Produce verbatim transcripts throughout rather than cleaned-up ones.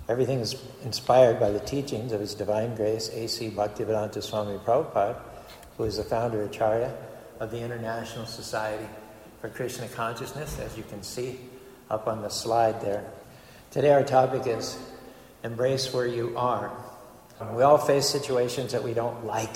Everything is inspired by the teachings of His Divine Grace, A C Bhaktivedanta Swami Prabhupada, who is the founder Acharya of the International Society for Krishna Consciousness, as you can see up on the slide there. Today our topic is Embrace Where You Are. We all face situations that we don't like.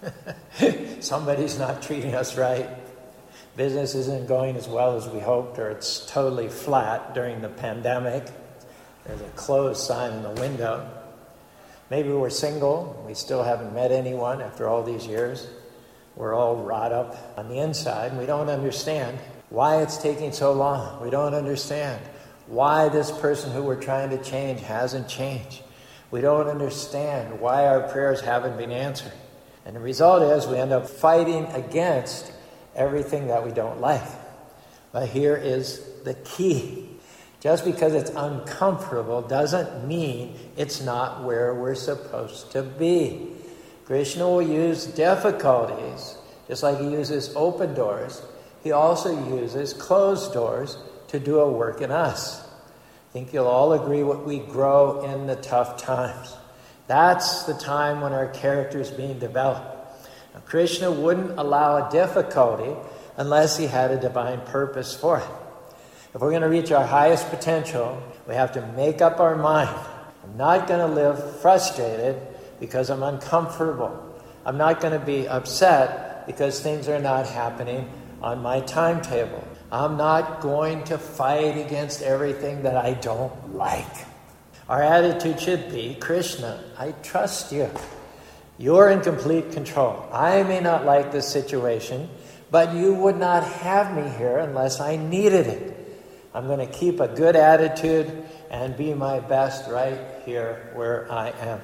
Somebody's not treating us right. Business isn't going as well as we hoped, or it's totally flat during the pandemic. There's a closed sign in the window. Maybe we're single. We still haven't met anyone after all these years. We're all wrought up on the inside. We don't understand why it's taking so long. We don't understand why this person who we're trying to change hasn't changed. We don't understand why our prayers haven't been answered. And the result is we end up fighting against everything that we don't like. But here is the key. Just because it's uncomfortable doesn't mean it's not where we're supposed to be. Krishna will use difficulties, just like He uses open doors. He also uses closed doors to do a work in us. I think you'll all agree what we grow in the tough times. That's the time when our character is being developed. Now, Krishna wouldn't allow a difficulty unless He had a divine purpose for it. If we're going to reach our highest potential, we have to make up our mind. I'm not going to live frustrated because I'm uncomfortable. I'm not going to be upset because things are not happening on my timetable. I'm not going to fight against everything that I don't like. Our attitude should be, Krishna, I trust you. You're in complete control. I may not like this situation, but you would not have me here unless I needed it. I'm going to keep a good attitude and be my best right here where I am.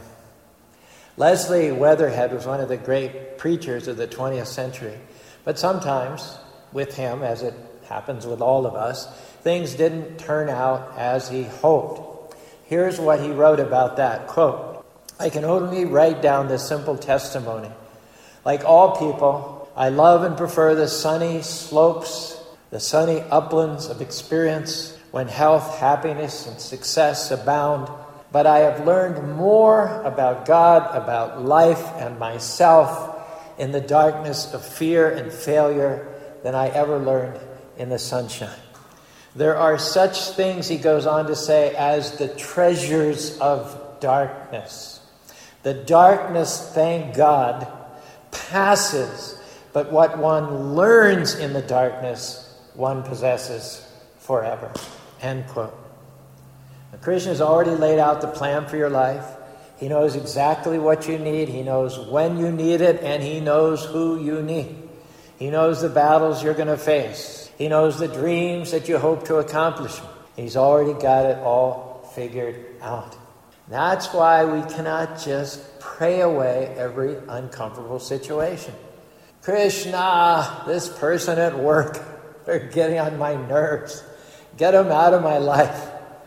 Leslie Weatherhead was one of the great preachers of the twentieth century. But sometimes, with him, as it happens with all of us, things didn't turn out as he hoped. Here's what he wrote about that, quote, I can only write down this simple testimony. Like all people, I love and prefer the sunny slopes, the sunny uplands of experience when health, happiness, and success abound. But I have learned more about God, about life, and myself in the darkness of fear and failure than I ever learned in the sunshine. There are such things, he goes on to say, as the treasures of darkness. The darkness, thank God, passes, but what one learns in the darkness, one possesses forever. End quote. Now, Krishna has already laid out the plan for your life. He knows exactly what you need. He knows when you need it, and He knows who you need. He knows the battles you're going to face. He knows the dreams that you hope to accomplish. He's already got it all figured out. That's why we cannot just pray away every uncomfortable situation. Krishna, this person at work, they're getting on my nerves. Get them out of my life.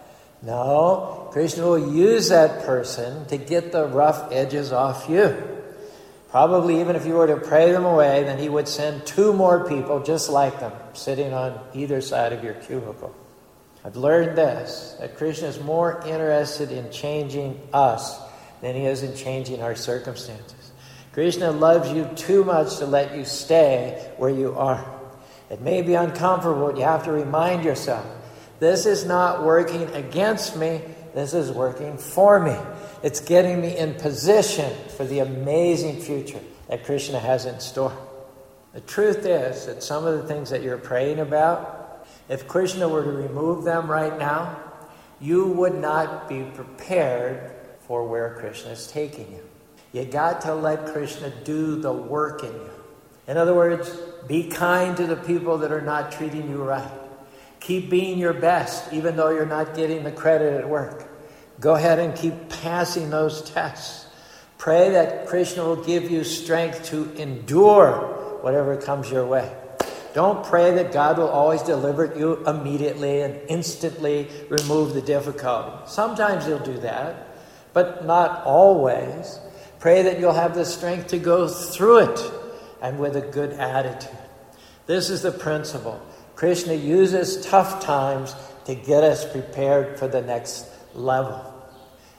No, Krishna will use that person to get the rough edges off you. Probably even if you were to pray them away, then He would send two more people just like them, sitting on either side of your cubicle. I've learned this, that Krishna is more interested in changing us than He is in changing our circumstances. Krishna loves you too much to let you stay where you are. It may be uncomfortable, but you have to remind yourself, this is not working against me, this is working for me. It's getting me in position for the amazing future that Krishna has in store. The truth is that some of the things that you're praying about, if Krishna were to remove them right now, you would not be prepared for where Krishna is taking you. You got to let Krishna do the work in you. In other words, be kind to the people that are not treating you right. Keep being your best, even though you're not getting the credit at work. Go ahead and keep passing those tests. Pray that Krishna will give you strength to endure whatever comes your way. Don't pray that God will always deliver you immediately and instantly remove the difficulty. Sometimes He'll do that, but not always. Pray that you'll have the strength to go through it and with a good attitude. This is the principle. Krishna uses tough times to get us prepared for the next level.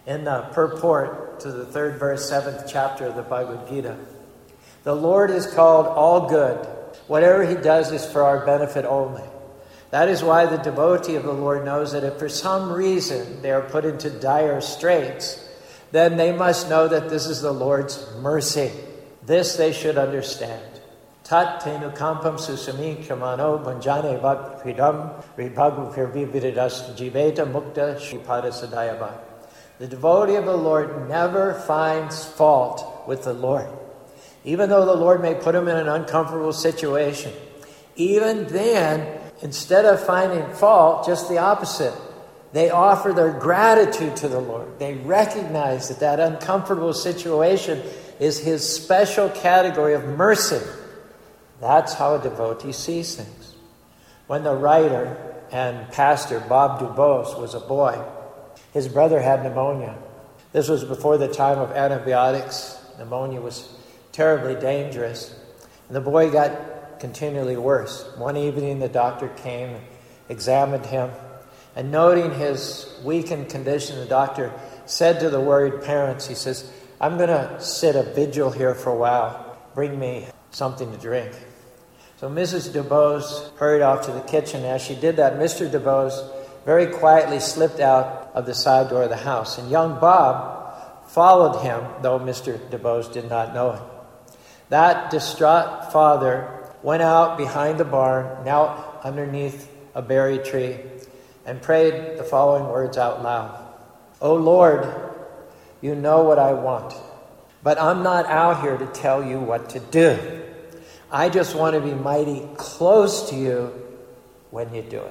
In the purport to the third verse, seventh chapter of the Bhagavad Gita, the Lord is called all good. Whatever he does is for our benefit only. That is why the devotee of the Lord knows that if for some reason they are put into dire straits, then they must know that this is the Lord's mercy. This they should understand. Tat tenukampam susami kramano bunjane bhakridam ribhagu pirviviridas jiveta mukta shripada sadayava. The devotee of the Lord never finds fault with the Lord. Even though the Lord may put him in an uncomfortable situation, even then, instead of finding fault, just the opposite. They offer their gratitude to the Lord. They recognize that that uncomfortable situation is his special category of mercy. That's how a devotee sees things. When the writer and pastor Bob Dubose was a boy, his brother had pneumonia. This was before the time of antibiotics. Pneumonia was terribly dangerous. And the boy got continually worse. One evening the doctor came and examined him. And noting his weakened condition, the doctor said to the worried parents, he says, I'm going to sit a vigil here for a while. Bring me something to drink. So Missus Dubose hurried off to the kitchen. As she did that, Mister Dubose very quietly slipped out of the side door of the house. And young Bob followed him, though Mister Dubose did not know it. That distraught father went out behind the barn, knelt underneath a berry tree, and prayed the following words out loud. "O Lord, you know what I want, but I'm not out here to tell you what to do. I just want to be mighty close to you when you do it."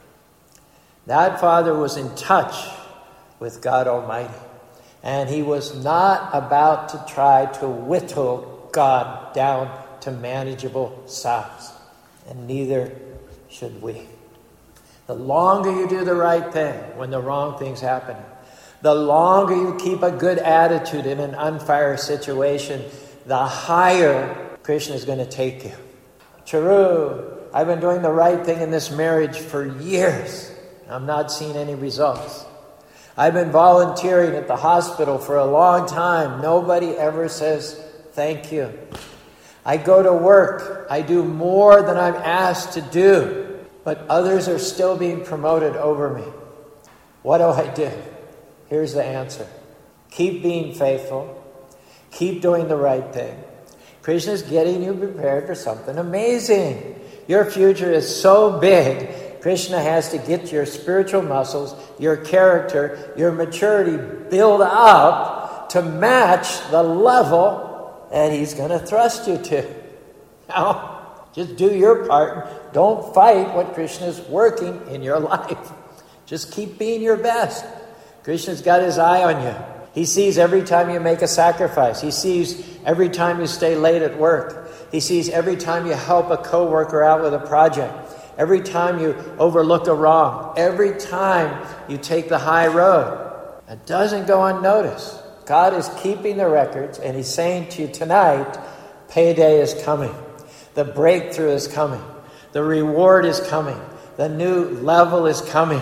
That father was in touch with God Almighty, and he was not about to try to whittle God down to manageable size, and neither should we. The longer you do the right thing when the wrong thing's happening, the longer you keep a good attitude in an unfair situation, the higher Krishna is going to take you. Charu, I've been doing the right thing in this marriage for years. I'm not seeing any results. I've been volunteering at the hospital for a long time. Nobody ever says thank you. I go to work. I do more than I'm asked to do. But others are still being promoted over me. What do I do? Here's the answer. Keep being faithful. Keep doing the right thing. Krishna is getting you prepared for something amazing. Your future is so big. Krishna has to get your spiritual muscles, your character, your maturity build up to match the level that he's going to thrust you to. Now, just do your part. Don't fight what Krishna is working in your life. Just keep being your best. Krishna's got his eye on you. He sees every time you make a sacrifice. He sees every time you stay late at work. He sees every time you help a coworker out with a project. Every time you overlook a wrong. Every time you take the high road. It doesn't go unnoticed. God is keeping the records, and he's saying to you tonight, payday is coming. The breakthrough is coming. The reward is coming. The new level is coming.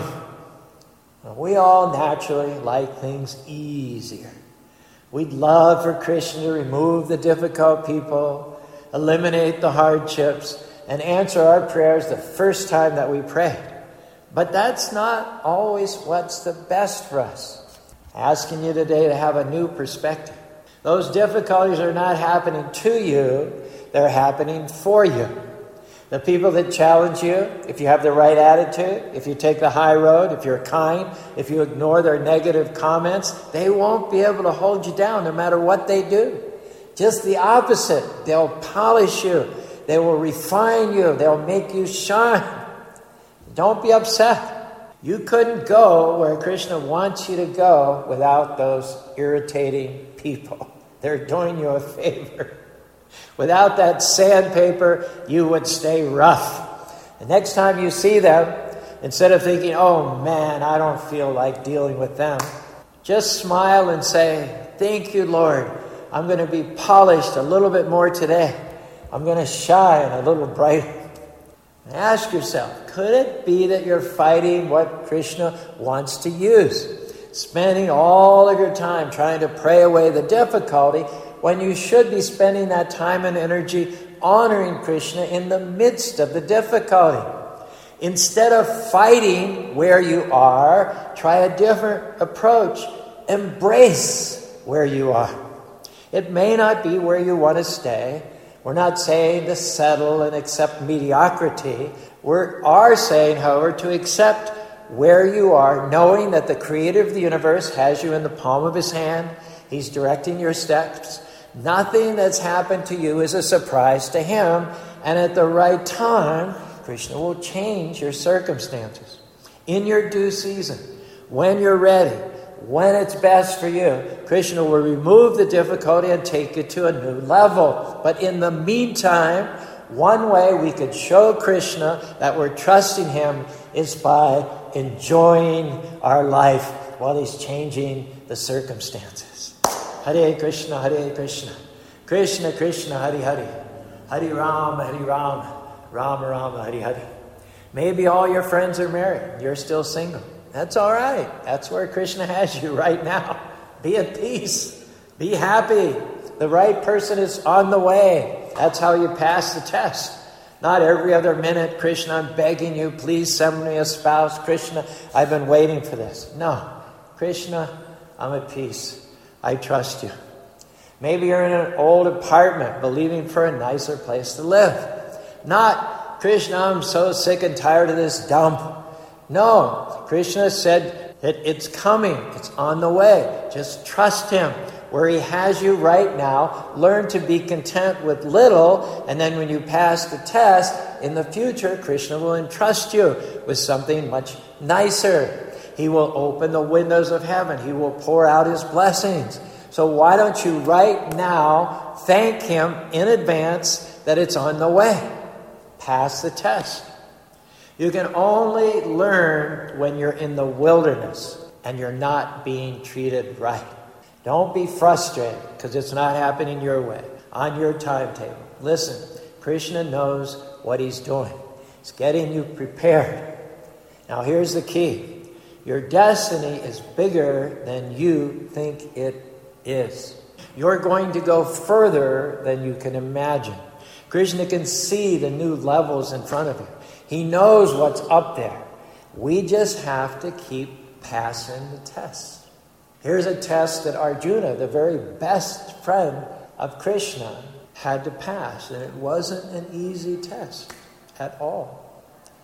We all naturally like things easier. We'd love for Krishna to remove the difficult people, eliminate the hardships, and answer our prayers the first time that we pray. But that's not always what's the best for us. Asking you today to have a new perspective. Those difficulties are not happening to you. They're happening for you. The people that challenge you, if you have the right attitude, if you take the high road, if you're kind, if you ignore their negative comments, they won't be able to hold you down no matter what they do. Just the opposite. They'll polish you. They will refine you. They'll make you shine. Don't be upset. You couldn't go where Krishna wants you to go without those irritating people. They're doing you a favor. Without that sandpaper, you would stay rough. The next time you see them, instead of thinking, oh man, I don't feel like dealing with them, just smile and say, thank you, Lord. I'm going to be polished a little bit more today. I'm going to shine a little brighter. And ask yourself, could it be that you're fighting what Krishna wants to use? spending all of your time trying to pray away the difficulty when you should be spending that time and energy honoring Krishna in the midst of the difficulty. Instead of fighting where you are, try a different approach. Embrace where you are. It may not be where you want to stay. We're not saying to settle and accept mediocrity. We are saying, however, to accept where you are, knowing that the Creator of the universe has you in the palm of His hand. He's directing your steps. Nothing that's happened to you is a surprise to Him. And at the right time, Krishna will change your circumstances. In your due season, when you're ready, when it's best for you, Krishna will remove the difficulty and take you to a new level. But in the meantime, one way we could show Krishna that we're trusting Him is by enjoying our life while He's changing the circumstances. Hare Krishna, Hare Krishna, Krishna Krishna, Hare Hare, Hare Rama, Hare Rama, Rama Rama, Hare Hare. Maybe all your friends are married. You're still single. That's all right. That's where Krishna has you right now. Be at peace. Be happy. The right person is on the way. That's how you pass the test. Not every other minute, Krishna, I'm begging you, please send me a spouse. Krishna, I've been waiting for this. No. Krishna, I'm at peace. I trust you. Maybe you're in an old apartment, believing for a nicer place to live. Not, Krishna, I'm so sick and tired of this dump. No, Krishna said that it's coming. It's on the way. Just trust Him. Where He has you right now, learn to be content with little, and then when you pass the test, in the future, Krishna will entrust you with something much nicer. He will open the windows of heaven. He will pour out His blessings. So why don't you right now thank Him in advance that it's on the way? Pass the test. You can only learn when you're in the wilderness and you're not being treated right. Don't be frustrated because it's not happening your way, on your timetable. Listen, Krishna knows what He's doing. He's getting you prepared. Now here's the key. Your destiny is bigger than you think it is. You're going to go further than you can imagine. Krishna can see the new levels in front of you. He knows what's up there. We just have to keep passing the test. Here's a test that Arjuna, the very best friend of Krishna, had to pass. And it wasn't an easy test at all.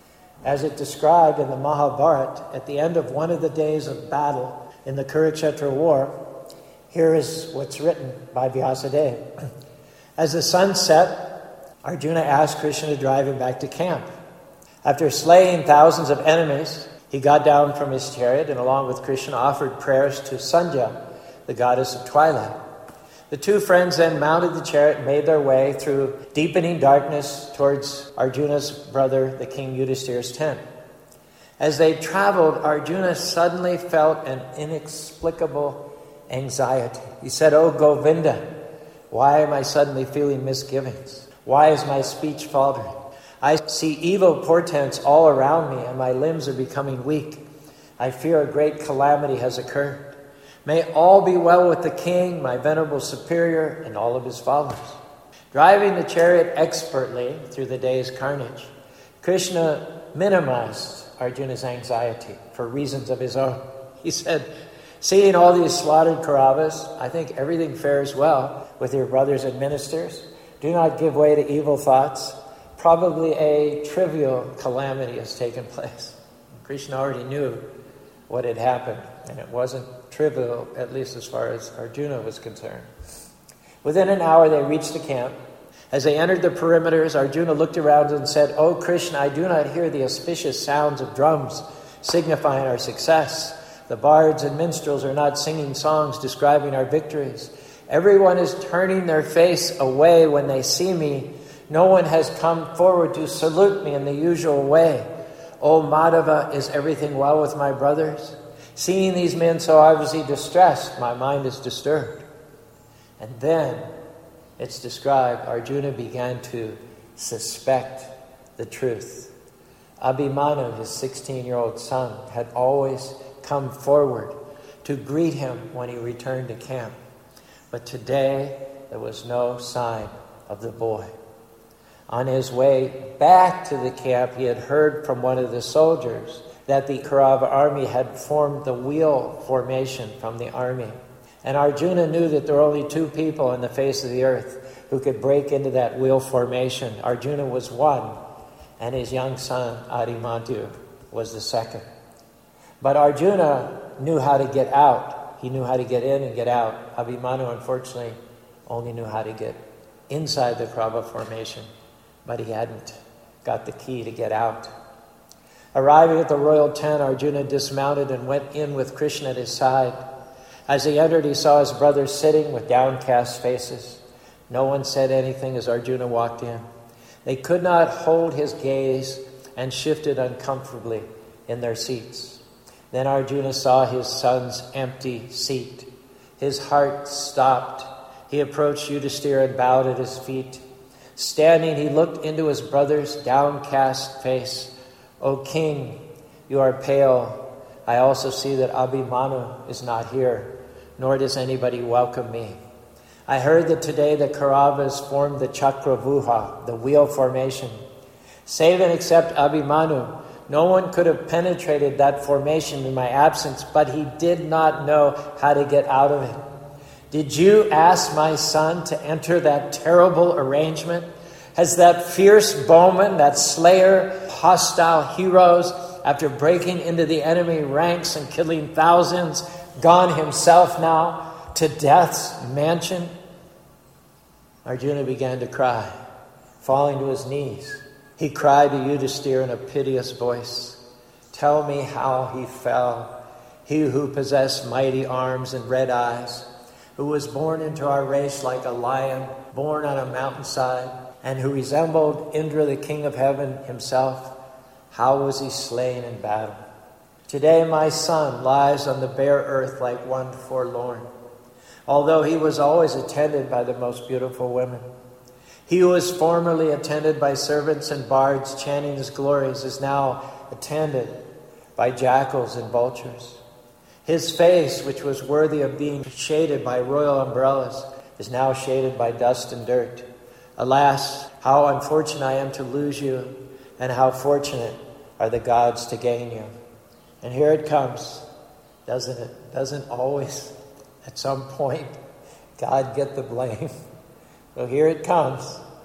As it described in the Mahabharata, at the end of one of the days of battle in the Kurukshetra war, here is what's written by Vyasadeva. As the sun set, Arjuna asked Krishna to drive him back to camp. After slaying thousands of enemies, he got down from his chariot and along with Krishna offered prayers to Sandhya, the goddess of twilight. The two friends then mounted the chariot and made their way through deepening darkness towards Arjuna's brother, the King Yudhishthira's tent. As they traveled, Arjuna suddenly felt an inexplicable anxiety. He said, "Oh Govinda, why am I suddenly feeling misgivings? Why is my speech faltering? I see evil portents all around me and my limbs are becoming weak. I fear a great calamity has occurred. May all be well with the king, my venerable superior, and all of his followers." Driving the chariot expertly through the day's carnage, Krishna minimized Arjuna's anxiety for reasons of his own. He said, "Seeing all these slaughtered Kauravas, I think everything fares well with your brothers and ministers. Do not give way to evil thoughts. Probably a trivial calamity has taken place." Krishna already knew what had happened, and it wasn't trivial, at least as far as Arjuna was concerned. Within an hour, they reached the camp. As they entered the perimeters, Arjuna looked around and said, "Oh Krishna, I do not hear the auspicious sounds of drums signifying our success. The bards and minstrels are not singing songs describing our victories. Everyone is turning their face away when they see me. No one has come forward to salute me in the usual way. O Madhava, is everything well with my brothers? Seeing these men so obviously distressed, my mind is disturbed." And then it's described, Arjuna began to suspect the truth. Abhimanyu, his sixteen-year-old son, had always come forward to greet him when he returned to camp. But today, there was no sign of the boy. On his way back to the camp, he had heard from one of the soldiers that the Kaurava army had formed the wheel formation from the army. And Arjuna knew that there were only two people on the face of the earth who could break into that wheel formation. Arjuna was one, and his young son, Abhimanyu, was the second. But Arjuna knew how to get out. He knew how to get in and get out. Abhimanyu, unfortunately, only knew how to get inside the Kaurava formation, but he hadn't got the key to get out. Arriving at the royal tent, Arjuna dismounted and went in with Krishna at his side. As he entered, he saw his brothers sitting with downcast faces. No one said anything as Arjuna walked in. They could not hold his gaze and shifted uncomfortably in their seats. Then Arjuna saw his son's empty seat. His heart stopped. He approached Yudhishthira and bowed at his feet. Standing, he looked into his brother's downcast face. "O king, you are pale. I also see that Abhimanyu is not here, nor does anybody welcome me. I heard that today the Kauravas formed the Chakravuha, the wheel formation. Save and except Abhimanyu, no one could have penetrated that formation in my absence, but he did not know how to get out of it. Did you ask my son to enter that terrible arrangement? Has that fierce bowman, that slayer, hostile heroes, after breaking into the enemy ranks and killing thousands, gone himself now to death's mansion?" Arjuna began to cry, falling to his knees. He cried to Yudhishthira in a piteous voice, "Tell me how he fell, he who possessed mighty arms and red eyes, who was born into our race like a lion, born on a mountainside, and who resembled Indra, the king of heaven himself. How was he slain in battle? Today my son lies on the bare earth like one forlorn, although he was always attended by the most beautiful women. He who was formerly attended by servants and bards chanting his glories is now attended by jackals and vultures. His face, which was worthy of being shaded by royal umbrellas, is now shaded by dust and dirt. Alas, how unfortunate I am to lose you, and how fortunate are the gods to gain you." And here it comes, doesn't it? Doesn't always, at some point, God get the blame? Well, here it comes.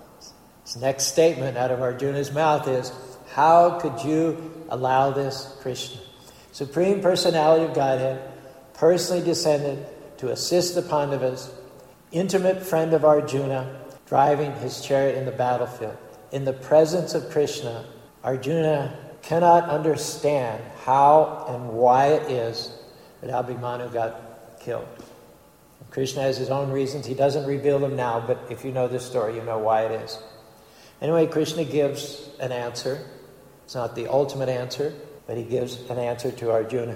This next statement out of Arjuna's mouth is, "How could you allow this, Krishna?" Supreme Personality of Godhead, personally descended to assist the Pandavas, intimate friend of Arjuna, driving his chariot in the battlefield. In the presence of Krishna, Arjuna cannot understand how and why it is that Abhimanyu got killed. Krishna has his own reasons. He doesn't reveal them now, but if you know this story, you know why it is. Anyway, Krishna gives an answer. It's not the ultimate answer, but he gives an answer to Arjuna.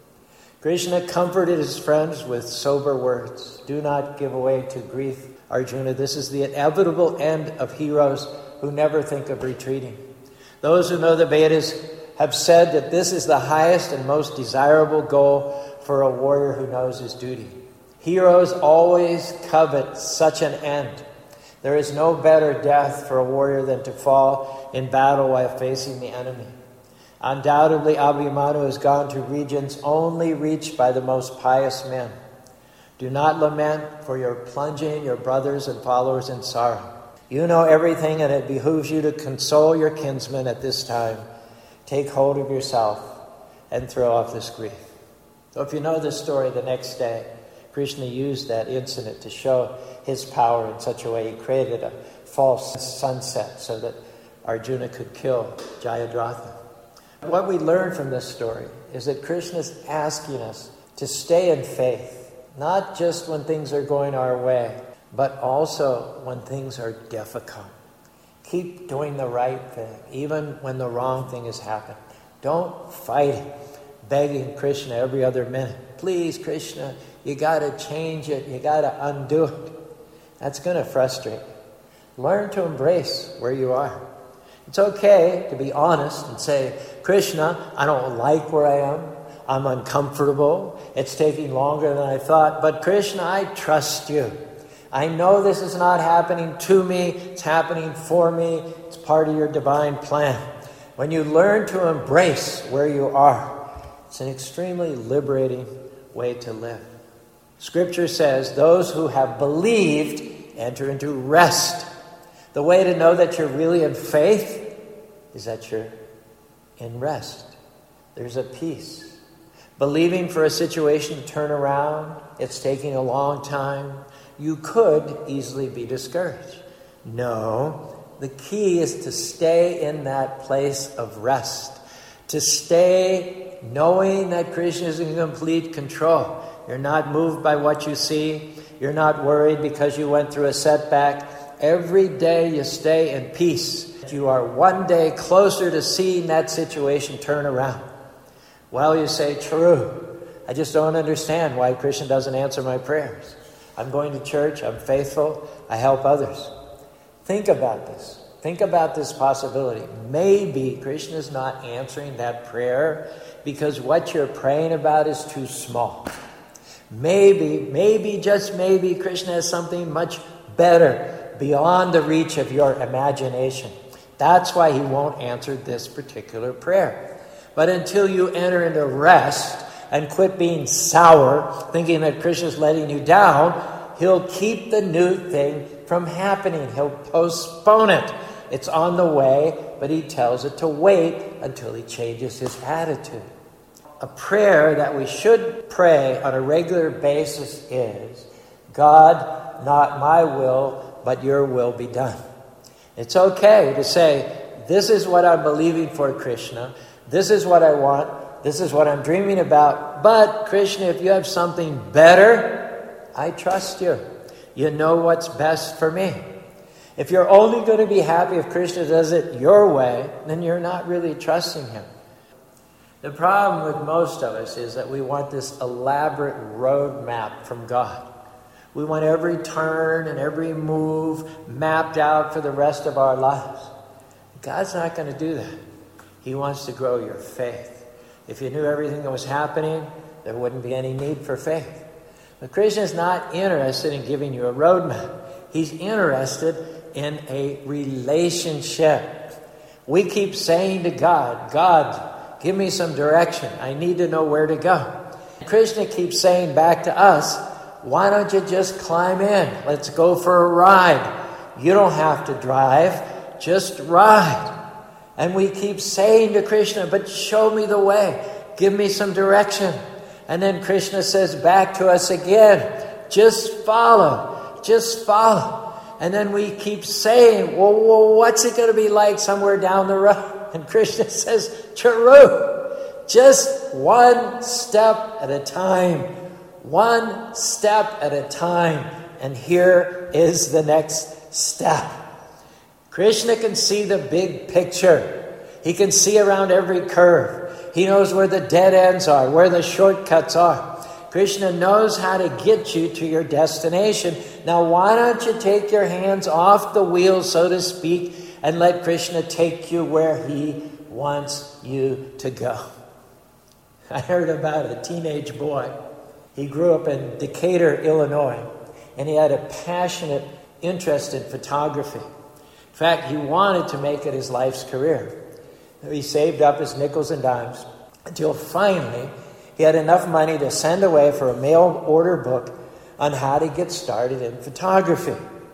Krishna comforted his friends with sober words. "Do not give way to grief, Arjuna. This is the inevitable end of heroes who never think of retreating. Those who know the Vedas have said that this is the highest and most desirable goal for a warrior who knows his duty. Heroes always covet such an end. There is no better death for a warrior than to fall in battle while facing the enemy. Undoubtedly, Abhimanyu has gone to regions only reached by the most pious men. Do not lament, for you're plunging your brothers and followers in sorrow. You know everything, and it behooves you to console your kinsmen at this time. Take hold of yourself and throw off this grief." So if you know this story, the next day, Krishna used that incident to show his power in such a way. He created a false sunset so that Arjuna could kill Jayadratha. What we learn from this story is that Krishna is asking us to stay in faith, not just when things are going our way, but also when things are difficult. Keep doing the right thing, even when the wrong thing has happened. Don't fight it, begging Krishna every other minute. "Please, Krishna, you got to change it. You got to undo it." That's going to frustrate you. Learn to embrace where you are. It's okay to be honest and say, "Krishna, I don't like where I am. I'm uncomfortable. It's taking longer than I thought. But Krishna, I trust you. I know this is not happening to me. It's happening for me. It's part of your divine plan. When you learn to embrace where you are, it's an extremely liberating way to live. Scripture says, those who have believed enter into rest. The way to know that you're really in faith is that you're in rest. There's a peace. Believing for a situation to turn around, it's taking a long time. You could easily be discouraged. No, the key is to stay in that place of rest. To stay knowing that Krishna is in complete control. You're not moved by what you see. You're not worried because you went through a setback. Every day you stay in peace. You are one day closer to seeing that situation turn around. Well, you say, true. I just don't understand why Krishna doesn't answer my prayers. I'm going to church. I'm faithful. I help others. Think about this. Think about this possibility. Maybe Krishna is not answering that prayer because what you're praying about is too small. Maybe, maybe, just maybe, Krishna has something much better beyond the reach of your imagination. That's why he won't answer this particular prayer. But until you enter into rest and quit being sour, thinking that Krishna's letting you down, he'll keep the new thing from happening. He'll postpone it. It's on the way, but he tells it to wait until he changes his attitude. A prayer that we should pray on a regular basis is, God, not my will, but your will be done. It's okay to say, this is what I'm believing for, Krishna. This is what I want. This is what I'm dreaming about. But, Krishna, if you have something better, I trust you. You know what's best for me. If you're only going to be happy if Krishna does it your way, then you're not really trusting him. The problem with most of us is that we want this elaborate roadmap from God. We want every turn and every move mapped out for the rest of our lives. God's not going to do that. He wants to grow your faith. If you knew everything that was happening, there wouldn't be any need for faith. But Krishna is not interested in giving you a roadmap. He's interested in a relationship. We keep saying to God, God, give me some direction. I need to know where to go. Krishna keeps saying back to us, why don't you just climb in? Let's go for a ride. You don't have to drive, just ride. And we keep saying to Krishna, but show me the way. Give me some direction. And then Krishna says back to us again, just follow, just follow. And then we keep saying, well, well what's it going to be like somewhere down the road? And Krishna says, Charu, just one step at a time, one step at a time. And here is the next step. Krishna can see the big picture. He can see around every curve. He knows where the dead ends are, where the shortcuts are. Krishna knows how to get you to your destination. Now, why don't you take your hands off the wheel, so to speak, and let Krishna take you where he wants you to go? I heard about a teenage boy. He grew up in Decatur, Illinois, and he had a passionate interest in photography. In fact, he wanted to make it his life's career. He saved up his nickels and dimes until finally he had enough money to send away for a mail order book on how to get started in photography.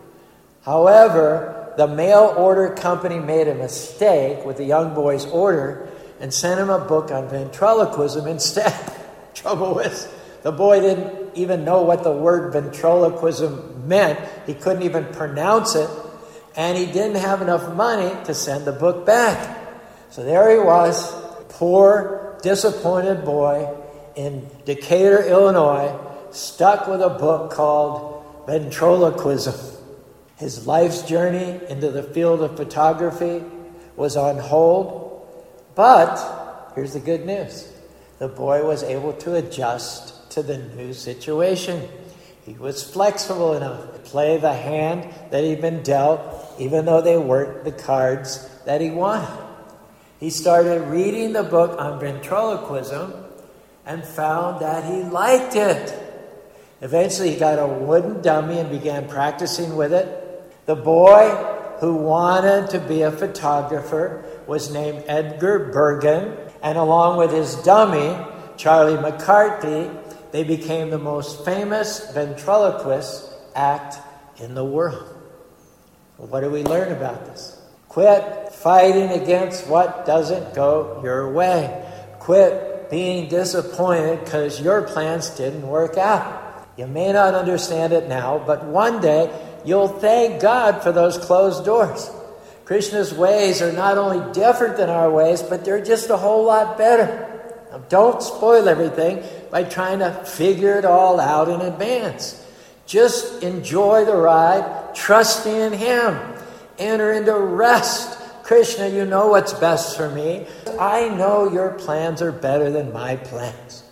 However, the mail order company made a mistake with the young boy's order and sent him a book on ventriloquism instead. Trouble was, the boy didn't even know what the word ventriloquism meant. He couldn't even pronounce it. And he didn't have enough money to send the book back. So there he was, poor, disappointed boy in Decatur, Illinois, stuck with a book called Ventriloquism. His life's journey into the field of photography was on hold. But here's the good news. The boy was able to adjust to the new situation. He was flexible enough to play the hand that he'd been dealt, even though they weren't the cards that he wanted. He started reading the book on ventriloquism, and found that he liked it. Eventually he got a wooden dummy and began practicing with it. The boy who wanted to be a photographer was named Edgar Bergen, and along with his dummy, Charlie McCarthy, they became the most famous ventriloquist act in the world. What do we learn about this? Quit fighting against what doesn't go your way. Quit being disappointed because your plans didn't work out. You may not understand it now, but one day you'll thank God for those closed doors. Krishna's ways are not only different than our ways, but they're just a whole lot better. Now, don't spoil everything by trying to figure it all out in advance. Just enjoy the ride, trust in Him. Enter into rest. Krishna, you know what's best for me. I know your plans are better than my plans.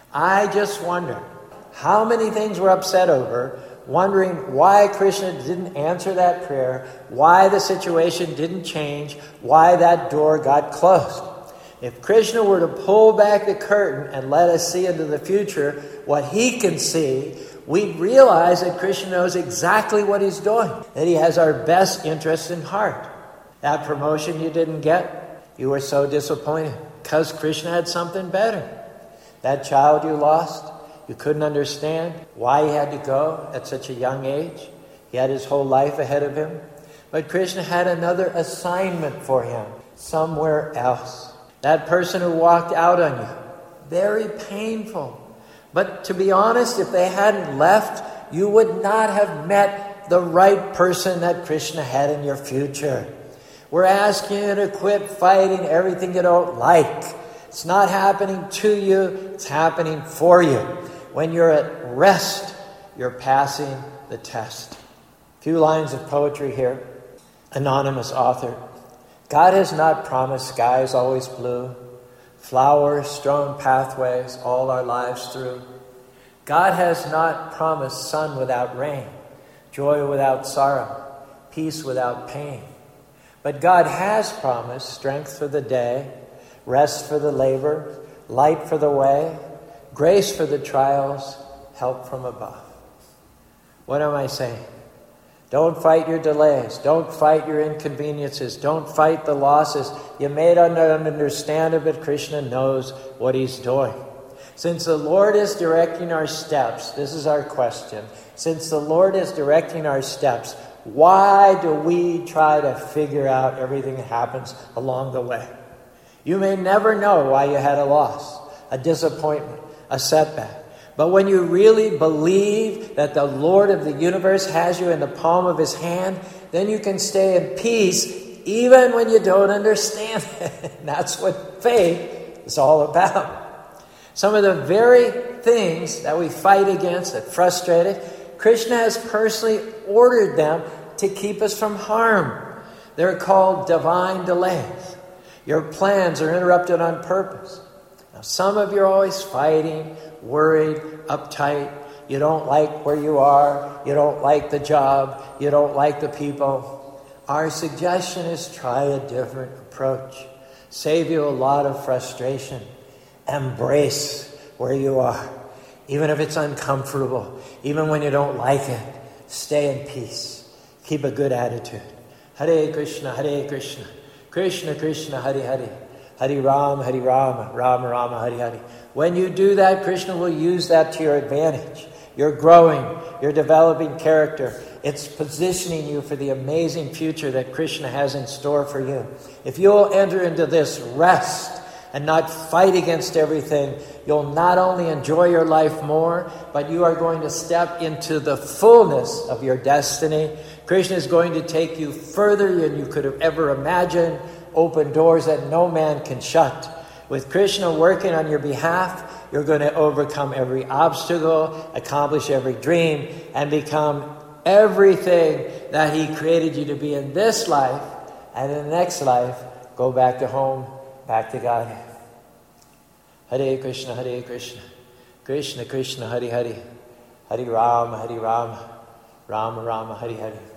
I just wonder how many things we're upset over, wondering why Krishna didn't answer that prayer, why the situation didn't change, why that door got closed. If Krishna were to pull back the curtain and let us see into the future what He can see, we'd realize that Krishna knows exactly what He's doing, that He has our best interest in heart. That promotion you didn't get, you were so disappointed because Krishna had something better. That child you lost, you couldn't understand why he had to go at such a young age. He had his whole life ahead of him. But Krishna had another assignment for him somewhere else. That person who walked out on you, very painful. But to be honest, if they hadn't left, you would not have met the right person that Krishna had in your future. We're asking you to quit fighting everything you don't like. It's not happening to you, it's happening for you. When you're at rest, you're passing the test. A few lines of poetry here. Anonymous author. God has not promised skies always blue, flowers strewn pathways all our lives through. God has not promised sun without rain, joy without sorrow, peace without pain. But God has promised strength for the day, rest for the labor, light for the way, grace for the trials, help from above. What am I saying? Don't fight your delays. Don't fight your inconveniences. Don't fight the losses. You may not understand it, but Krishna knows what He's doing. Since the Lord is directing our steps, this is our question. Since the Lord is directing our steps, why do we try to figure out everything that happens along the way? You may never know why you had a loss, a disappointment, a setback. But when you really believe that the Lord of the universe has you in the palm of His hand, then you can stay in peace even when you don't understand it. That's what faith is all about. Some of the very things that we fight against, that frustrate us, Krishna has personally ordered them to keep us from harm. They're called divine delays. Your plans are interrupted on purpose. Now, some of you are always fighting, worried, uptight. You don't like where you are. You don't like the job. You don't like the people. Our suggestion is try a different approach. Save you a lot of frustration. Embrace where you are. Even if it's uncomfortable. Even when you don't like it. Stay in peace. Keep a good attitude. Hare Krishna, Hare Krishna. Krishna, Krishna, Hare Hare. Hare Rama, Hare Rama, Rama Rama, Hare Hare. When you do that, Krishna will use that to your advantage. You're growing. You're developing character. It's positioning you for the amazing future that Krishna has in store for you. If you'll enter into this rest and not fight against everything, you'll not only enjoy your life more, but you are going to step into the fullness of your destiny. Krishna is going to take you further than you could have ever imagined. Open doors that no man can shut. With Krishna working on your behalf, you're going to overcome every obstacle, accomplish every dream, and become everything that He created you to be in this life, and in the next life, go back to home, back to God. Hare Krishna, Hare Krishna, Krishna Krishna, Hare Hare, Hare Rama, Hare Rama, Rama Rama, Hare Hare.